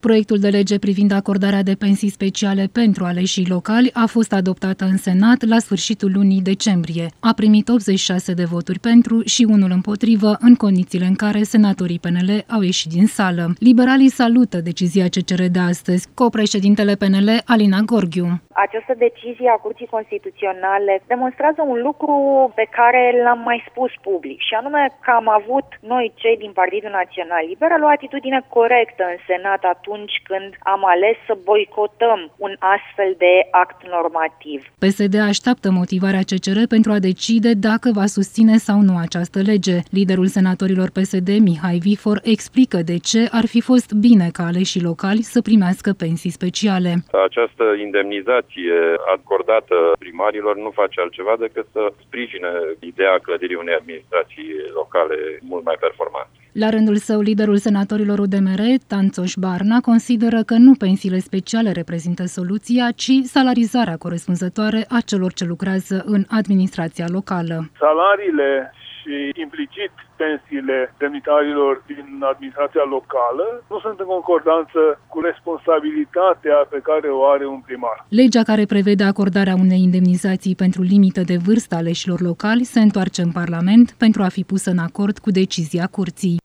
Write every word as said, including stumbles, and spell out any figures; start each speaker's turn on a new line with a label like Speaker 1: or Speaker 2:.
Speaker 1: Proiectul de lege privind acordarea de pensii speciale pentru aleșii locali a fost adoptat în Senat la sfârșitul lunii decembrie. A primit optzeci și șase de voturi pentru și unul împotrivă, în condițiile în care senatorii P N L au ieșit din sală. Liberalii salută decizia C C R de astăzi. Co-președintele P N L, Alina Gorghiu.
Speaker 2: Această decizie a Curții Constituționale demonstrează un lucru pe care l-am mai spus public, și anume că am avut noi, cei din Partidul Național Liberal, o atitudine corectă în Senat atunci când am ales să boicotăm un astfel de act normativ.
Speaker 1: P S D așteaptă motivarea C C R pentru a decide dacă va susține sau nu această lege. Liderul senatorilor P S D, Mihai Vifor, explică de ce ar fi fost bine ca aleșii locali să primească pensii speciale.
Speaker 3: Această indemnizație acordată primarilor nu face altceva decât să sprijine ideea clădirii unei administrații locale mult mai performante.
Speaker 1: La rândul său, liderul senatorilor U D M R, Tanțoș Barna, consideră că nu pensiile speciale reprezintă soluția, ci salarizarea corespunzătoare a celor ce lucrează în administrația locală.
Speaker 4: Salariile și implicit pensiile demnitarilor din administrația locală nu sunt în concordanță cu responsabilitatea pe care o are un primar.
Speaker 1: Legea care prevede acordarea unei indemnizații pentru limită de vârstă aleșilor locali se întoarce în Parlament pentru a fi pusă în acord cu decizia Curții.